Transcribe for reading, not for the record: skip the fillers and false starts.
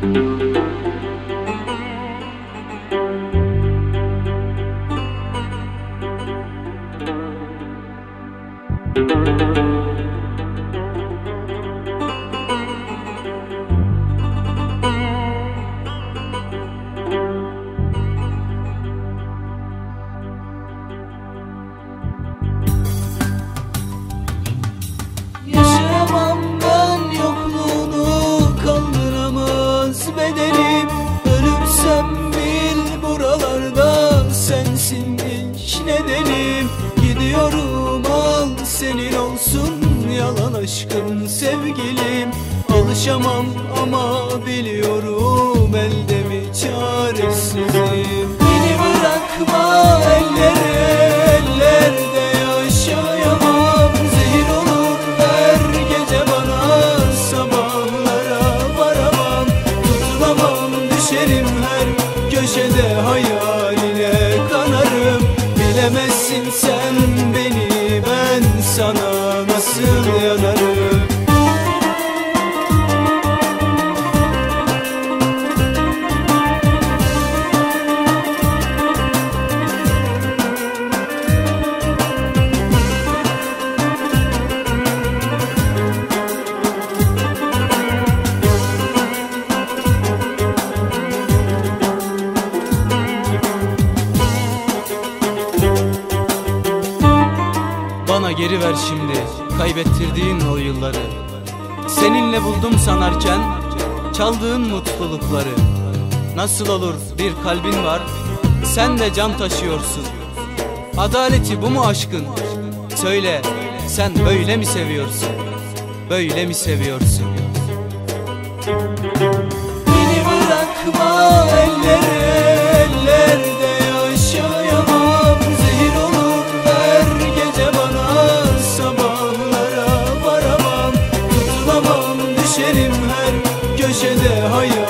Yaşayamam ben yokluğunu, kaldıramaz bedenim. Ölürsem bil buralarda sensin hiç nedenim. Gidiyorum al senin olsun yalan aşkım sevgilim. Alışamam ama biliyorum elde mi çaresizim. Beni bırakma ellere, ellerde yaşayamam. Zehir olur her gece bana, sabahlara varamam. Tutunamam düşerim her köşede, hayaline kanarım. Bilemezsin sen beni, ben sana nasıl yanarım. Bana geri ver şimdi kaybettirdiğin o yılları. Seninle buldum sanarken çaldığın mutlulukları. Nasıl olur bir kalbin var, sen de can taşıyorsun. Adaleti bu mu aşkın? Söyle, sen böyle mi seviyorsun? Böyle mi seviyorsun? Beni bırakma ellere, ellerde yaşayamam. Zehir olur her gece bana, sabahlara varamam. Tutunamam düşerim her köşede, hayır